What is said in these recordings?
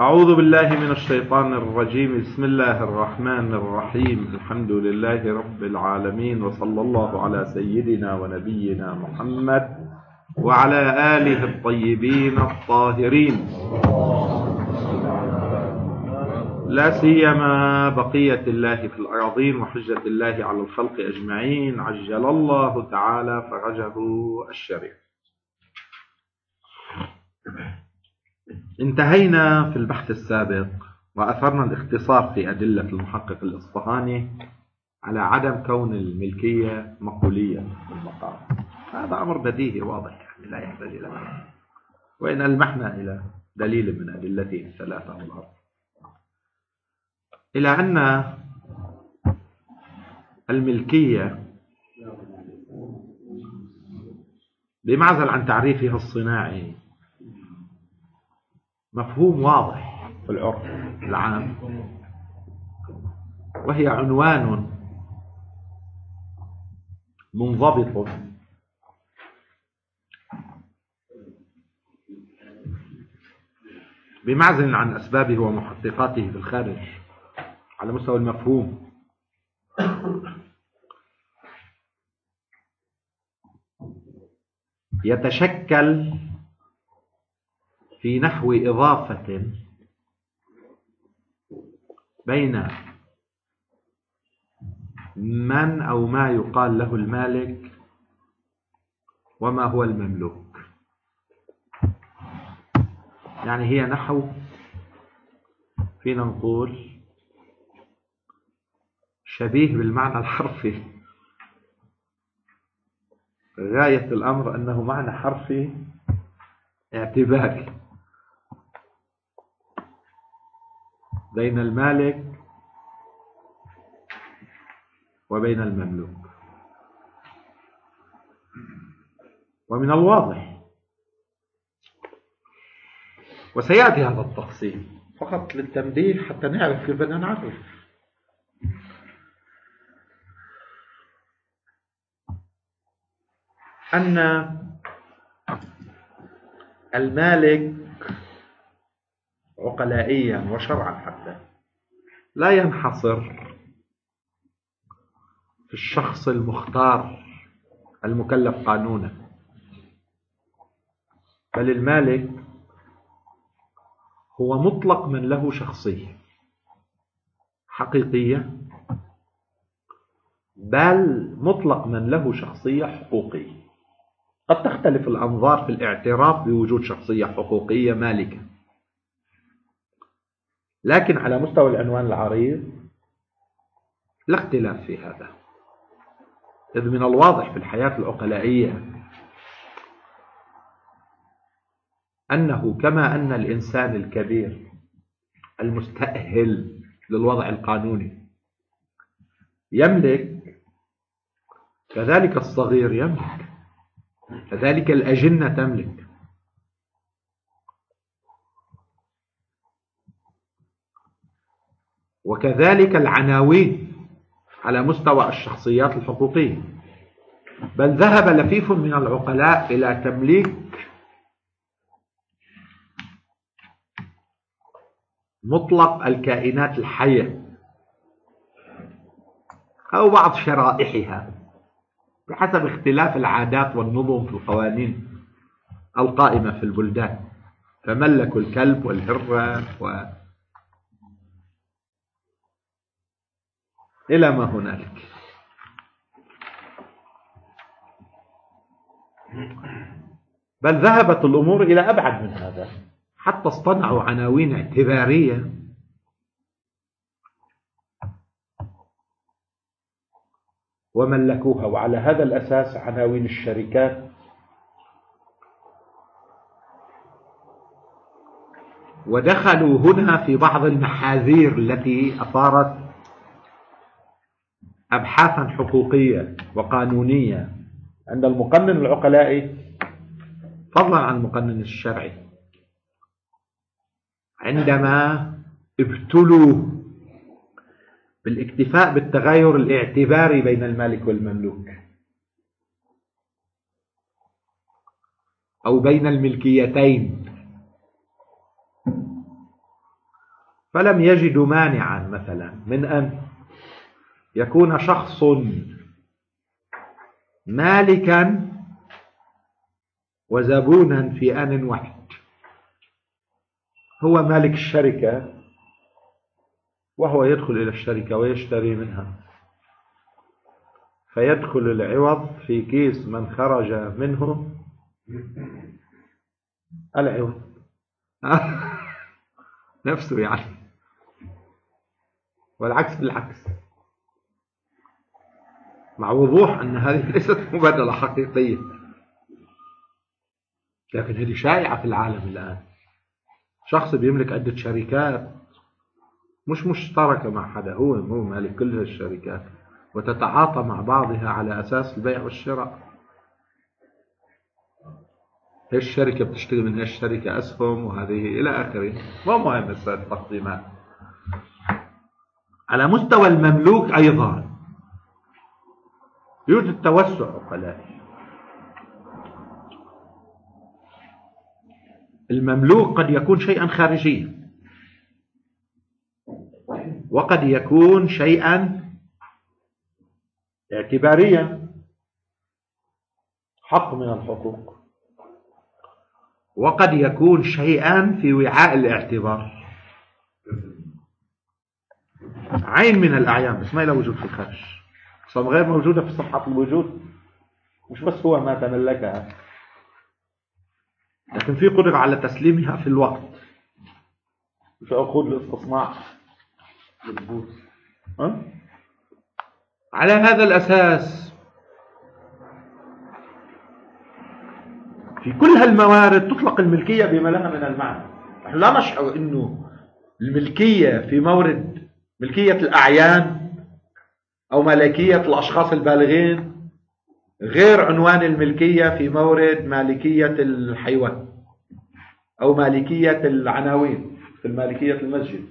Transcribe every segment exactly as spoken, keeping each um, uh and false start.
أعوذ بالله من الشيطان الرجيم. بسم الله الرحمن الرحيم. الحمد لله رب العالمين، وصلى الله على سيدنا ونبينا محمد وعلى آله الطيبين الطاهرين، لا سيما بقية الله في الأراضين وحجة الله على الخلق أجمعين، عجل الله تعالى فرجه الشريف. انتهينا في البحث السابق وأثرنا الاختصار في أدلة المحقق الإصفهاني على عدم كون الملكية مقولية في المقام. هذا أمر بديهي واضح، يعني لا يحتاج إلى بحث، وإن ألمحنا إلى دليل من أدلته الثلاثة والأربعة، إلى أن الملكية بمعزل عن تعريفها الصناعي مفهوم واضح في العرف العام، وهي عنوان منضبط بمعزل عن أسبابه ومحققاته في الخارج على مستوى المفهوم. يتشكل في نحو إضافة بين من أو ما يقال له المالك وما هو المملوك. يعني هي نحو، فينا نقول شبيه بالمعنى الحرفي. غاية الأمر أنه معنى حرفي اعتباري بين المالك وبين المملوك. ومن الواضح، وسيأتي هذا التفصيل فقط للتنبيه حتى نعرف كيف بدنا نعرف، أن المالك عقلائيا وشرعا حتى لا ينحصر في الشخص المختار المكلف قانونا، بل المالك هو مطلق من له شخصية حقيقية، بل مطلق من له شخصية حقوقية. قد تختلف الأنظار في الاعتراف بوجود شخصية حقوقية مالكة، لكن على مستوى العنوان العريض لا اختلاف في هذا، إذ من الواضح في الحياة العقلائية أنه كما أن الإنسان الكبير المستأهل للوضع القانوني يملك، كذلك الصغير يملك، كذلك الأجنة تملك. وكذلك العناوين على مستوى الشخصيات الحقوقية. بل ذهب لفيف من العقلاء إلى تمليك مطلق الكائنات الحية أو بعض شرائحها بحسب اختلاف العادات والنظم في القوانين القائمة في البلدان، فملكوا الكلب والهرة و إلى ما هنالك. بل ذهبت الأمور إلى أبعد من هذا، حتى اصطنعوا عناوين اعتبارية وملكوها، وعلى هذا الأساس عناوين الشركات ودخلوا هنا في بعض المحاذير التي أثارت أبحاثا حقوقية وقانونية عند المقنن العقلائي فضلا عن المقنن الشرعي، عندما ابتلوا بالاكتفاء بالتغاير الاعتباري بين المالك والمملوك أو بين الملكيتين فلم يجدوا مانعا مثلا من أن يكون شخص مالكا وزبونا في آن واحد. هو مالك الشركة وهو يدخل إلى الشركة ويشتري منها، فيدخل العوض في كيس من خرج منه العوض نفسه يعني، والعكس بالعكس، مع وضوح أن هذه ليست مبادلة حقيقية، لكن هذه شائعة في العالم الآن. شخص بيملك عدة شركات مش مشتركة مع حدا، هو هو مالك كل الشركات، وتتعاطى مع بعضها على أساس البيع والشراء. هي الشركة بتشتري من هي الشركة أسهم وهذه إلى آخره. مو مهم التقديمات. على مستوى المملوك أيضا يوجد توسع عقلائي. المملوك قد يكون شيئا خارجيا، وقد يكون شيئا اعتباريا، حق من الحقوق، وقد يكون شيئا في وعاء الاعتبار، عين من الأعيان بس ما لها وجود في الخارج، أصلا غير موجودة في صفحة الوجود. مش بس هو ما تملكها، لكن في قدرة على تسليمها في الوقت، في عقود الاستصناع للبوت. أه؟ على هذا الأساس في كل هالموارد تطلق الملكية بما لها من المعنى. نحن لا نشعر أنه الملكية في مورد ملكية الأعيان أو ملكية الأشخاص البالغين غير عنوان الملكية في مورد مالكية الحيوان أو مالكية العناوين في مالكية المسجد.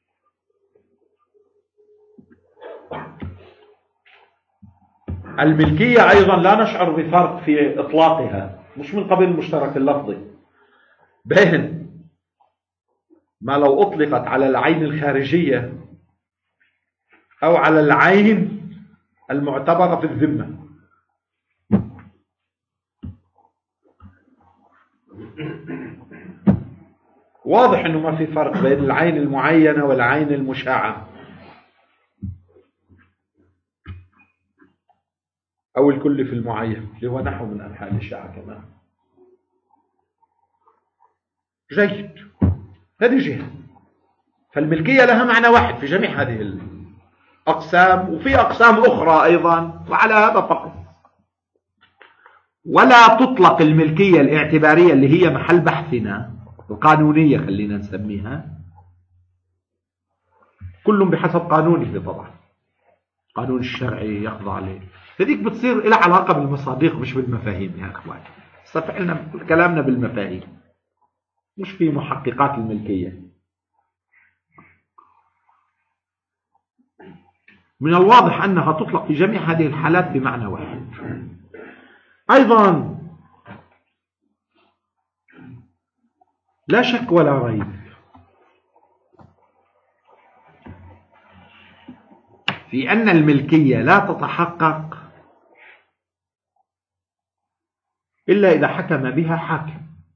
الملكية أيضا لا نشعر بفرق في إطلاقها، مش من قبل المشترك اللفظي، بين ما لو أطلقت على العين الخارجية أو على العين المعتبرة في الذمة. واضح أنه ما في فرق بين العين المعينة والعين المشاعة أو الكل في المعين، اللي هو نحو من أنحاء الإشاعة كمان. جيد، هذه جهة. فالملكية لها معنى واحد في جميع هذه الأقسام، وفي أقسام أخرى أيضا، وعلى هذا فقط. ولا تطلق الملكية الاعتبارية اللي هي محل بحثنا، القانونية خلينا نسميها، كل بحسب قانونه طبعا، قانون الشرعي يخضع عليه. هذيك بتصير لها علاقة بالمصادق مش بالمفاهيم يا أخوان. استفعلنا كلامنا بالمفاهيم مش في محققات الملكية. من الواضح أنها تطلق في جميع هذه الحالات بمعنى واحد. أيضا لا شك ولا ريب في أن الملكية لا تتحقق إلا إذا حكم بها حاكم،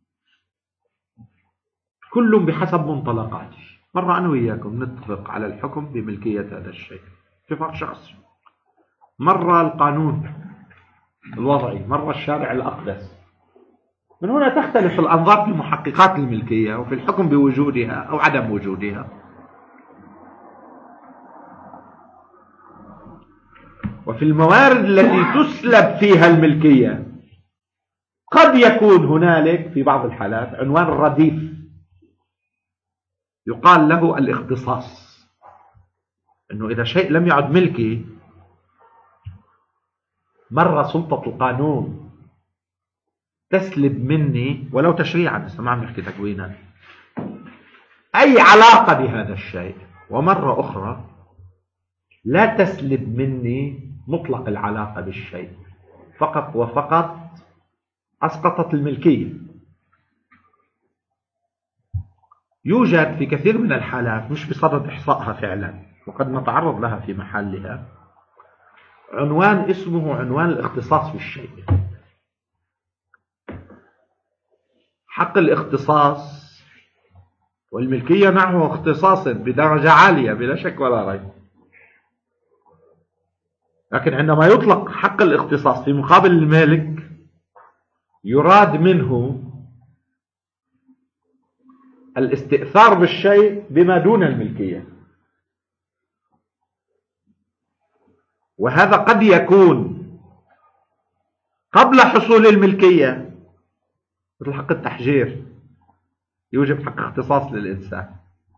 كل بحسب منطلقاته. مرة أنا وإياكم نتفق على الحكم بملكية هذا الشيء اتفاق شخصي، مرة القانون الوضعي، مرة الشارع الأقدس. من هنا تختلف الأنظار في محققات الملكية وفي الحكم بوجودها أو عدم وجودها. وفي الموارد التي تسلب فيها الملكية قد يكون هنالك في بعض الحالات عنوان رديف يقال له الاختصاص، أنه إذا شيء لم يعد ملكي مرة سلطة القانون تسلب مني ولو تشريعا، بس ما عم نحكي تكوينا، أي علاقة بهذا الشيء، ومرة أخرى لا تسلب مني مطلق العلاقة بالشيء، فقط وفقط أسقطت الملكية. يوجد في كثير من الحالات، مش بصدد إحصائها فعلا وقد نتعرض لها في محلها، عنوان اسمه عنوان الاختصاص في الشيء. حق الاختصاص والملكية معه اختصاص بدرجة عالية بلا شك ولا ريب، لكن عندما يطلق حق الاختصاص في مقابل المالك يراد منه الاستئثار بالشيء بما دون الملكية، وهذا قد يكون قبل حصول الملكية، مثل حق التحجير يوجب حق اختصاص للإنسان،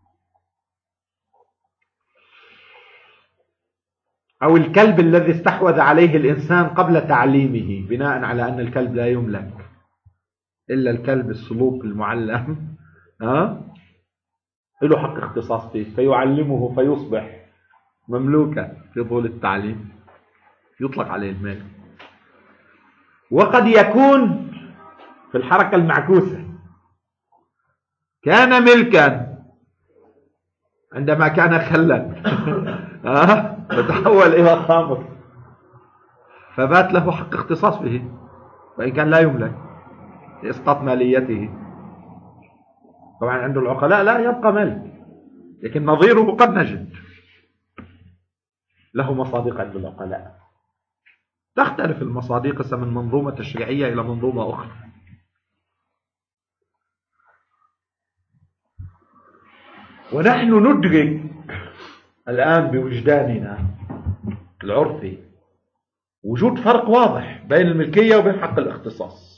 أو الكلب الذي استحوذ عليه الإنسان قبل تعليمه بناء على أن الكلب لا يملك إلا الكلب السلوك المعلم، ها له حق اختصاص فيه فيعلمه فيصبح مملوكا في طول التعليم، يطلق عليه المال. وقد يكون في الحركة المعكوسة كان ملكا عندما كان خلا فتحول إلى خامر فبات له حق اختصاص به وإن كان لا يملك لإسقاط ماليته. طبعا عند العقلاء لا يبقى ملك، لكن نظيره قد نجد له مصادق عند العقلاء. تختلف المصادق من منظومة تشريعية إلى منظومة أخرى. ونحن ندرك الآن بوجداننا العرفي وجود فرق واضح بين الملكية وبين حق الاختصاص.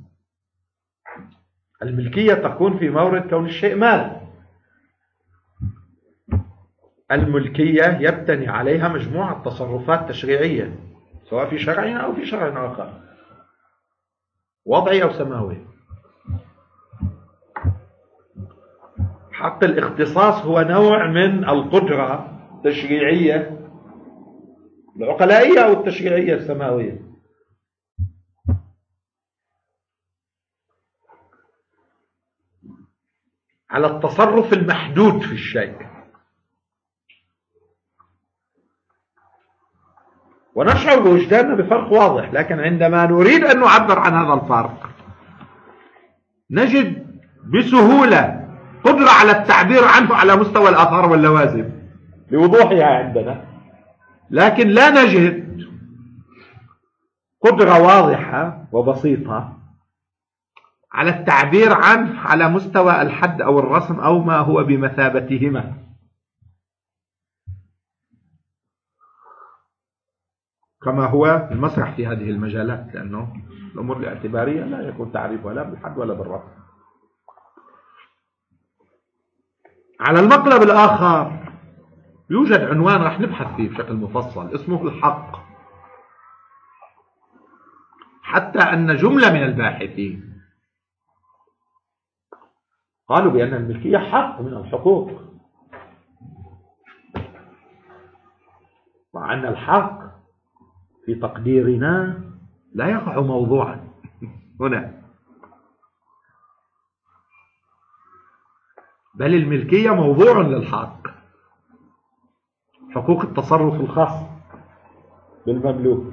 الملكية تكون في مورد كون الشيء مال، الملكية يبتني عليها مجموعة تصرفات تشريعية سواء في شرعنا أو في شرع آخر، وضعي أو سماوي. حق الاختصاص هو نوع من القدرة التشريعية العقلائية أو التشريعية السماوية على التصرف المحدود في الشيء. ونشعر بوجداننا بفرق واضح، لكن عندما نريد أن نعبر عن هذا الفرق نجد بسهولة قدرة على التعبير عنه على مستوى الآثار واللوازم لوضوحها عندنا، لكن لا نجد قدرة واضحة وبسيطة على التعبير عنه على مستوى الحد أو الرسم أو ما هو بمثابتهما. كما هو المسرح في هذه المجالات، لأنه الأمور الاعتبارية لا يكون تعريفها لا بالحد ولا بالرسم. على المقلب الآخر يوجد عنوان راح نبحث فيه بشكل مفصل اسمه الحق، حتى أن جملة من الباحثين قالوا بأن الملكية حق من الحقوق، مع أن الحق في تقديرنا لا يقع موضوعا هنا، بل الملكية موضوع للحق، حقوق التصرف الخاص بالمملوك.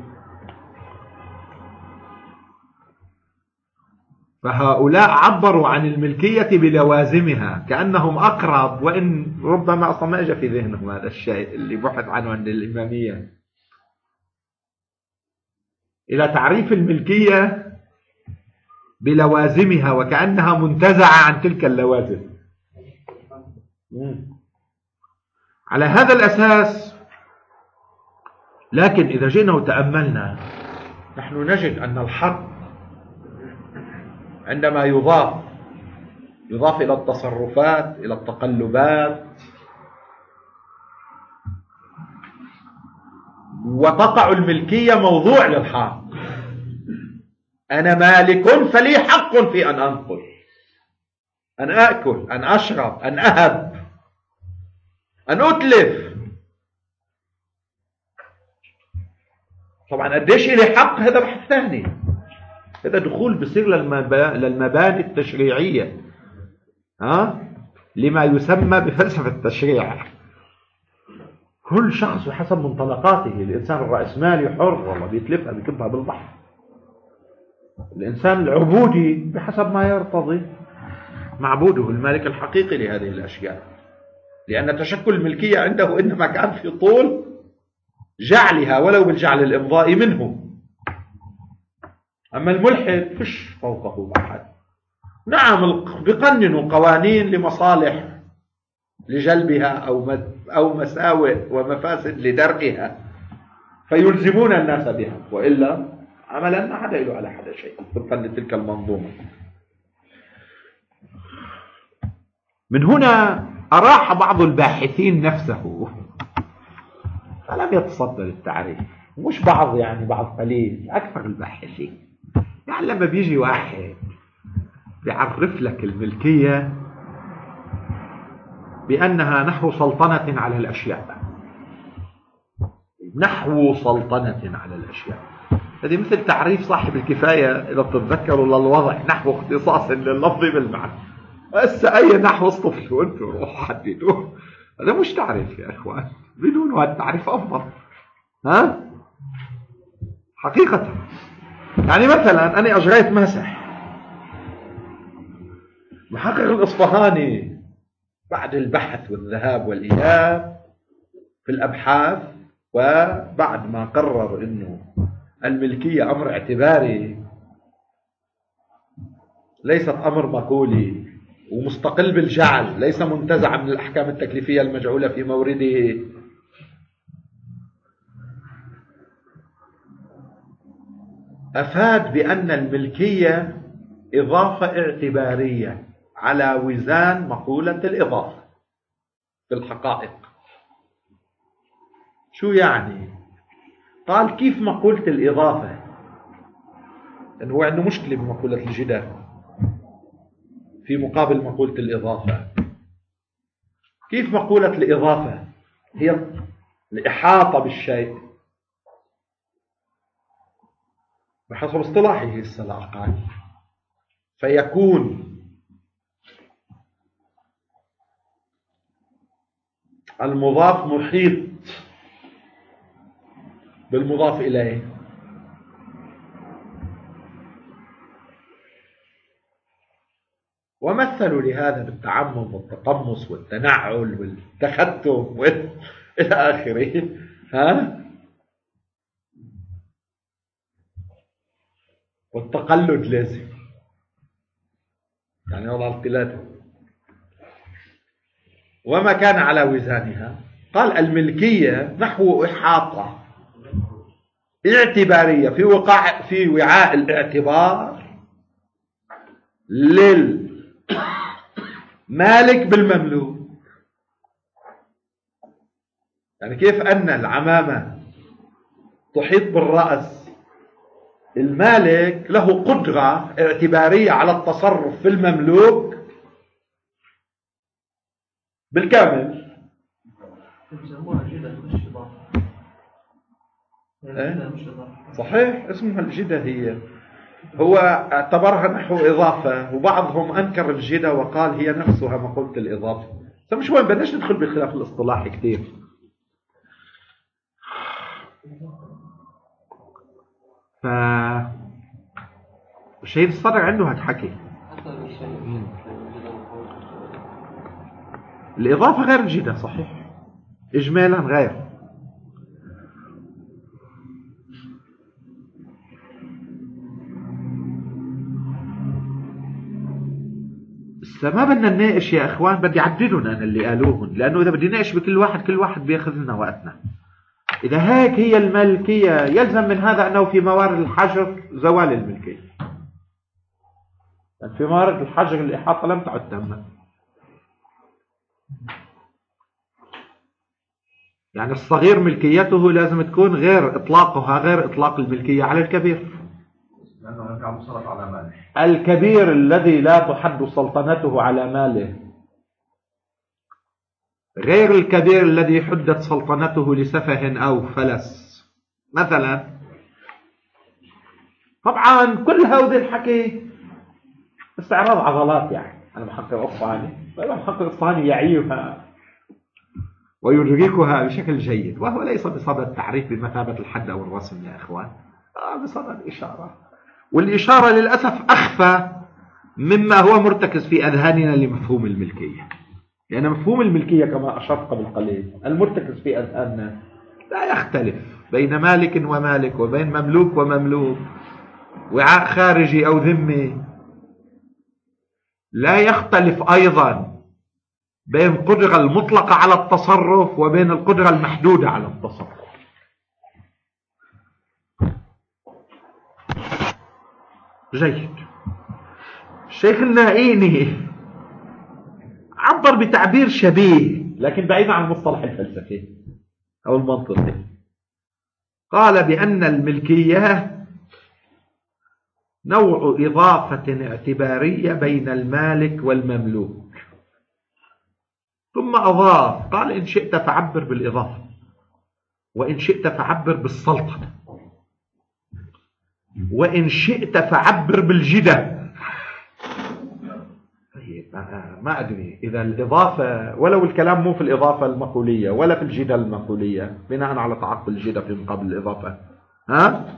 فهؤلاء عبروا عن الملكية بلوازمها كأنهم أقرب، وإن ربما أصلا ما أجى في ذهنهم هذا الشيء اللي بحث عنه عند الإمامية، إلى تعريف الملكية بلوازمها وكأنها منتزعة عن تلك اللوازم. على هذا الأساس، لكن إذا جئنا وتأملنا نحن نجد أن الحق عندما يضاف يضاف إلى التصرفات إلى التقلبات وتقع الملكية موضوع للحق. أنا مالك فلي حق في أن أنقل، أن أأكل، أن أشرب، أن أهب، أن أتلف. طبعا قديش إلي حق هذا بحث ثاني، هذا دخول بصير للمباني التشريعية، ها لما يسمى بفلسفة التشريع. كل شخص بحسب منطلقاته. الإنسان الرأسمالي حر، والله بيتلفها بيكبها بالبحر. الإنسان العبودي بحسب ما يرتضي معبوده المالك الحقيقي لهذه الأشياء، لأن تشكل الملكية عنده إنما كان في طول جعلها ولو بالجعل الإمضائي منه. أما الملحد فش فوقه أحد. نعم بقننوا قوانين لمصالح لجلبها أو أو مساوئ ومفاسد لدرئها فيلزمون الناس بها، وإلا عملا ما حدا له على حدا شيء طبقا لتلك المنظومة. من هنا أراح بعض الباحثين نفسه فلم يتصدر التعريف. مش بعض يعني، بعض قليل، أكثر الباحثين. يعني لما بيجي واحد بيعرف لك الملكية بأنها نحو سلطنة على الأشياء، نحو سلطنة على الأشياء، هذه مثل تعريف صاحب الكفاية إذا تتذكروا للوضع، نحو اختصاص لللفظ بالمعنى. هسه أي نحو اصطفلوا أنتم روحوا حددوه. هذا مش تعريف يا إخوان، بدون هذا التعريف أفضل. ها حقيقة يعني مثلا أنا أجريت مسح، محقق الإصفهاني بعد البحث والذهاب والإياب في الأبحاث، وبعد ما قرر إنه الملكية أمر اعتباري ليست أمر مقولي ومستقل بالجعل، ليس منتزعا من الأحكام التكليفية المجعولة في مورده، أفاد بأن الملكية إضافة اعتبارية على وزان مقولة الإضافة في الحقائق. شو يعني؟ قال كيف مقولة الإضافة، إنه هو عنده مشكلة بمقولة الجدة في مقابل مقولة الإضافة. كيف مقولة الإضافة هي الإحاطة بالشيء بحسب اصطلاحه السلاقاني، فيكون المضاف محيط بالمضاف إليه. ومثلوا لهذا بالتعمم والتقمص والتنعل والتختم إلى آخره. ها والتقلد لازم، يعني وضع الثلاثة. وما كان على وزانها قال الملكية نحو إحاطة اعتبارية في وقاع في وعاء الاعتبار للمالك بالمملوك. يعني كيف أن العمامة تحيط بالرأس، المالك له قدرة اعتبارية على التصرف في المملوك بالكامل. صحيح اسمها الجدة، هي هو اعتبرها نحو إضافة، وبعضهم أنكر الجدة وقال هي نفسها مقولة الإضافة. فمش وين بدناش ندخل بخلاف الاصطلاح كتير. ف الشهيد الصدر عنده هالحكي. الإضافة غير الجدة صحيح، إجمالا غير. ما بدنا نناقش يا اخوان، بدي اعدلهم انا اللي قالوهم، لانه اذا بدي نناقش بكل واحد كل واحد بياخذ لنا وقتنا. اذا هيك هي الملكيه يلزم من هذا انه في موارد الحجر زوال الملكيه. يعني في موارد الحجر الاحاطه لم تعد تامه. يعني الصغير ملكيته لازم تكون غير اطلاقها غير اطلاق الملكيه على الكبير. على ماله. الكبير الذي لا تحد سلطنته على ماله غير الكبير الذي حدت سلطنته لسفه أو فلس مثلا. طبعا كل هذا الحكي استعراض عضلات، يعني أنا محقق أخفى عليه. المحقق الإصفهاني يعيها ويدركها بشكل جيد، وهو ليس بصدد التعريف بمثابة الحد أو الرسم يا إخوان، آه بصدد إشارة، والإشارة للأسف أخفى مما هو مرتكز في أذهاننا لمفهوم الملكية، لأن مفهوم الملكية كما أشرت قبل قليل المرتكز في أذهاننا لا يختلف بين مالك ومالك، وبين مملوك ومملوك، وعاء خارجي أو ذمي. لا يختلف أيضا بين القدرة المطلقة على التصرف وبين القدرة المحدودة على التصرف. جيد. الشيخ النائيني عبر بتعبير شبيه لكن بعيد عن المصطلح الفلسفي أو المنطقي، قال بأن الملكية نوع إضافة اعتبارية بين المالك والمملوك، ثم أضاف قال إن شئت فعبر بالإضافة، وإن شئت فعبر بالسلطة، وإن شئت فعبر بالجدة. ما أدري إذا الإضافة، ولو الكلام مو في الإضافة المقولية ولا في الجدة المقولية بناء على تعقل الجدة في مقابل الإضافة، ها؟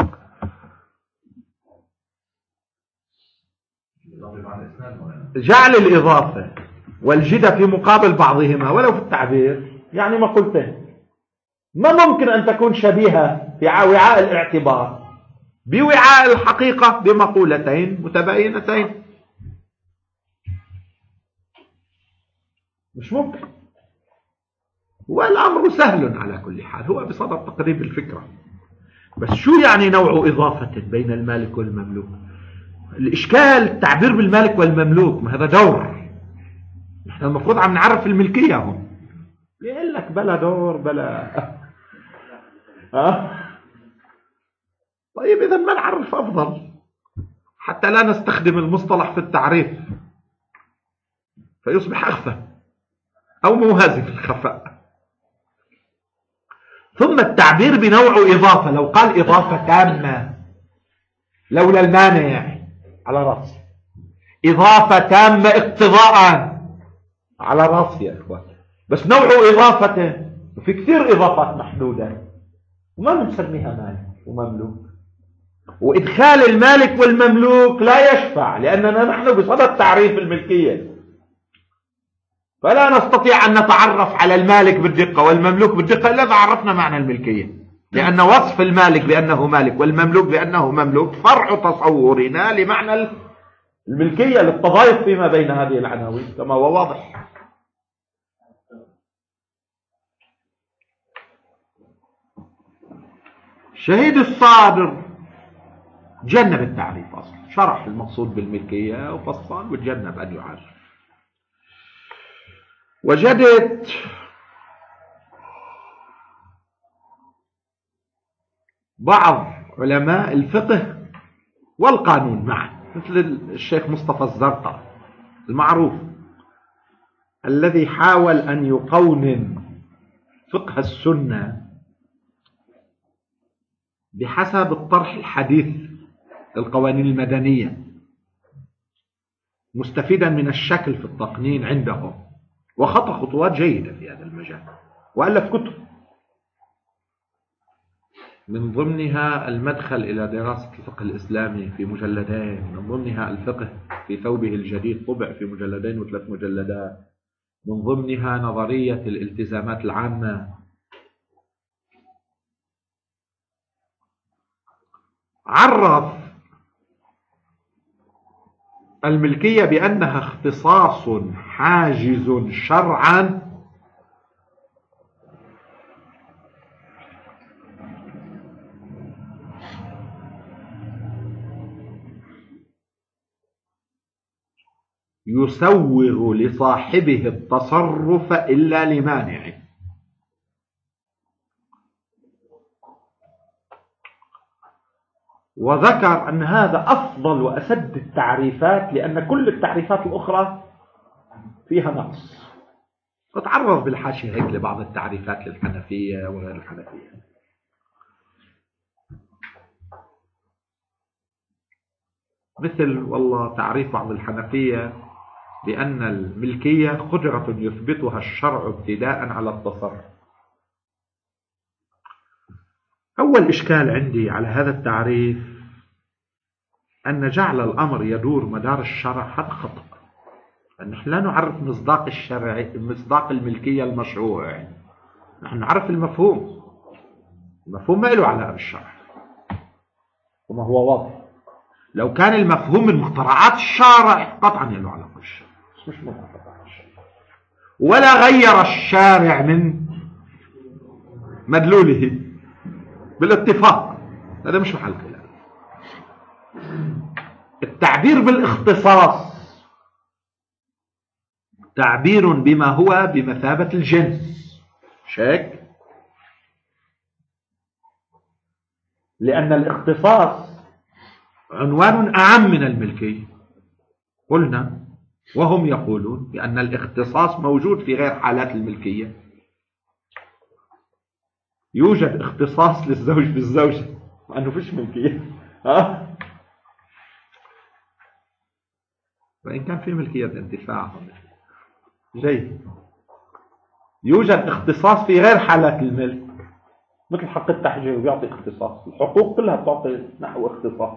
جعل الإضافة والجدة في مقابل بعضهما ولو في التعبير يعني مقولتين ما ممكن أن تكون شبيهة في وعاء الاعتبار بوعاء الحقيقة بمقولتين متباينتين، مش ممكن. والأمر سهل على كل حال، هو بصدد تقريب الفكرة. بس شو يعني نوع إضافة بين المالك والمملوك؟ الإشكال التعبير بالمالك والمملوك، ما هذا دور، نحن المفروض عم نعرف الملكية هون، يقول لك بلا دور بلا أه؟ طيب إذا ما نعرف أفضل حتى لا نستخدم المصطلح في التعريف فيصبح أخفى أو موازي في الخفاء. ثم التعبير بنوع إضافة، لو قال إضافة تامة لولا المانع على رأسي، إضافة تامة اقتضاء على رأسي يا إخوان، بس نوع إضافة وفي كثير إضافات محدودة وما بنسميها مالك ومملوك، وإدخال المالك والمملوك لا يشفع لأننا نحن بصدد تعريف الملكية، فلا نستطيع أن نتعرف على المالك بالدقة والمملوك بالدقة إلا إذا عرفنا معنى الملكية، لأن وصف المالك بأنه مالك والمملوك بأنه مملوك فرع تصورنا لمعنى الملكية للتضايق فيما بين هذه العناوين كما هو واضح. شهيد الصادر جنب التعريف أصلا، شرح المقصود بالملكية وفصل وتجنب أن يعرف. وجدت بعض علماء الفقه والقانون معا مثل الشيخ مصطفى الزرقاء المعروف الذي حاول أن يقونن فقه السنة بحسب الطرح الحديث للقوانين المدنية مستفيدا من الشكل في التقنين عندهم، وخطى خطوات جيدة في هذا المجال وألف كتب من ضمنها المدخل إلى دراسة الفقه الإسلامي في مجلدين، من ضمنها الفقه في ثوبه الجديد طبع في مجلدين وثلاث مجلدات، من ضمنها نظرية الالتزامات العامة. عرف الملكية بأنها اختصاص حاجز شرعا يسوغ لصاحبه التصرف إلا لمانعه. وذكر أن هذا أفضل وأسد التعريفات لأن كل التعريفات الأخرى فيها نقص. وتعرض بالحاشية هيك لبعض التعريفات للحنفية وغير الحنفية، مثل والله تعريف بعض الحنفية بأن الملكية قدرة يثبتها الشرع ابتداء على التصرف. أول إشكال عندي على هذا التعريف أن جعل الأمر يدور مدار الشرع هذا خطأ. نحن لا نعرف مصداق الشرع مصداق الملكية المشروع، نحن نعرف المفهوم. المفهوم ما له علاقة بالشرع وما هو واضح. لو كان المفهوم من مخترعات الشارع قطعا له علاقة بالشرع، مش من مخترعات الشارع، ولا غير الشارع من مدلوله بالاتفاق. هذا مش محل خلاف. التعبير بالاختصاص تعبير بما هو بمثابة الجنس، شك؟ لأن الاختصاص عنوان أعم من الملكية. قلنا وهم يقولون بأن الاختصاص موجود في غير حالات الملكية. يوجد اختصاص للزوج بالزوجة مع أنه فيش ملكية، ها؟ وإن كان في ملكية انتفاع جيد. يوجد اختصاص في غير حالات الملك، مثل حق التحجير بيعطي اختصاص. الحقوق كلها بتعطي نحو اختصاص.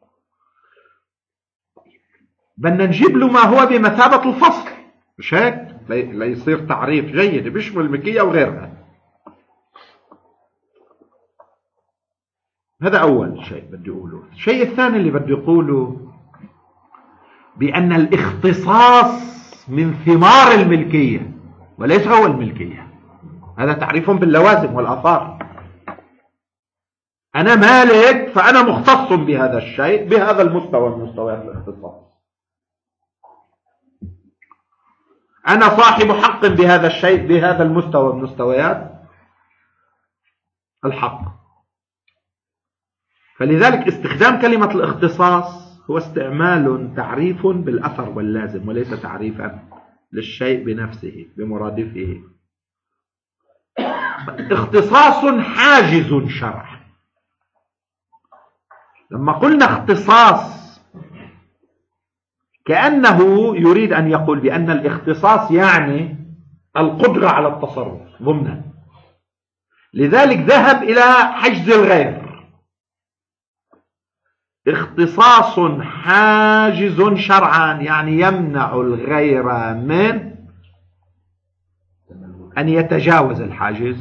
بدنا نجيب له ما هو بمثابة الفصل، مش هيك؟ ليصير تعريف جيد بيشمل الملكية وغيرها. هذا أول شيء بدي أقوله. الشيء الثاني اللي بدي أقوله بأن الاختصاص من ثمار الملكية وليس هو الملكية. هذا تعريف باللوازم والآثار. أنا مالك فأنا مختص بهذا الشيء بهذا المستوى من مستويات الاختصاص. أنا صاحب حق بهذا الشيء بهذا المستوى من مستويات الحق. فلذلك استخدام كلمة الاختصاص هو استعمال تعريف بالأثر واللازم وليس تعريفا للشيء بنفسه بمرادفه. اختصاص حاجز شرعا. لما قلنا اختصاص كأنه يريد أن يقول بأن الاختصاص يعني القدرة على التصرف ضمنا، لذلك ذهب إلى حجز الغير. اختصاص حاجز شرعا يعني يمنع الغير من أن يتجاوز الحاجز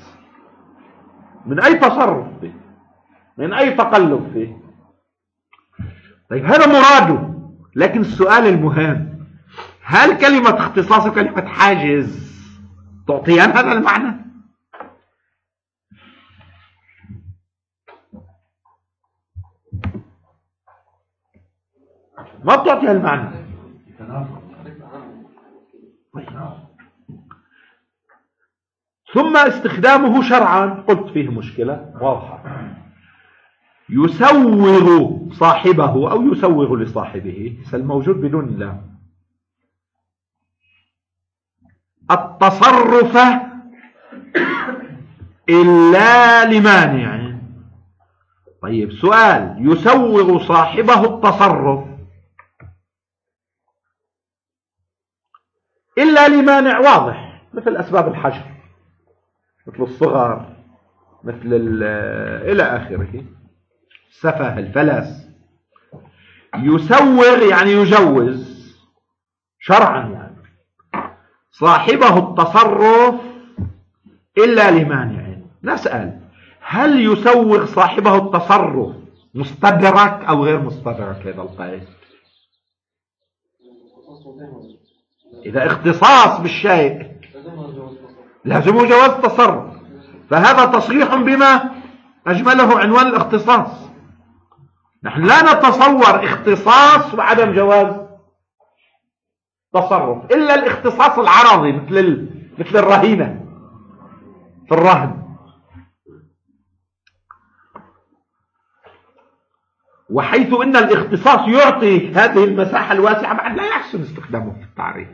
من أي تصرف فيه، من أي تقلب فيه. طيب هذا مراده، لكن السؤال المهم هل كلمة اختصاص وكلمة حاجز تعطيان هذا المعنى؟ ما بتعطي هالمعنى. ثم استخدامه شرعا قلت فيه مشكلة واضحة. يسوغ صاحبه أو يسوغ لصاحبه الموجود بدون اللام التصرف إلا لمانع. طيب سؤال، يسوغ صاحبه التصرف إلا لمانع واضح مثل أسباب الحجر، مثل الصغر، مثل إلى آخره، السفه، الفلس. يسوغ يعني يجوز شرعا يعني صاحبه التصرف إلا لمانع. نسأل هل يسوغ صاحبه التصرف مستدرك أو غير مستدرك هذا القيد؟ إذا اختصاص بالشيء لازم جواز التصرف، فهذا تصريح بما أجمله عنوان الاختصاص. نحن لا نتصور اختصاص وعدم جواز تصرف إلا الاختصاص العرضي مثل مثل الرهينة في الرهن. وحيث إن الاختصاص يعطي هذه المساحة الواسعة بعد لا يحسن استخدامه في التعريف.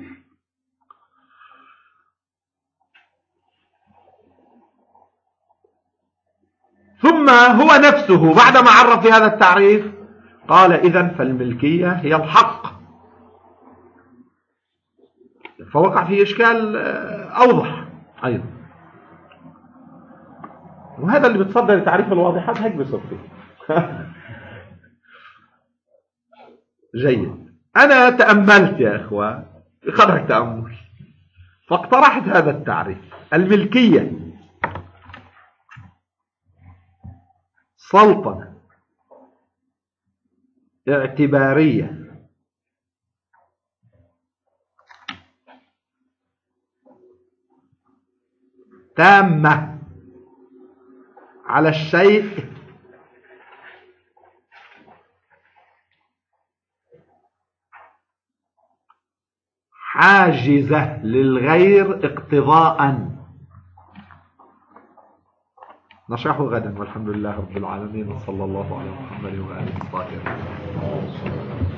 ثم هو نفسه بعدما عرف هذا التعريف قال إذن فالملكية هي الحق فوقع فيه إشكال أوضح أيضا. وهذا اللي بتصدر تعريف الواضحات هيك بيصير فيه. جيد. أنا تأملت يا إخوة بقدر تأمل فاقترحت هذا التعريف: الملكية سلطنة اعتبارية تامة على الشيء حاجزة للغير اقتضاء. نشرحه غدا والحمد لله رب العالمين، وصلى الله على محمد وآله الطاهرين.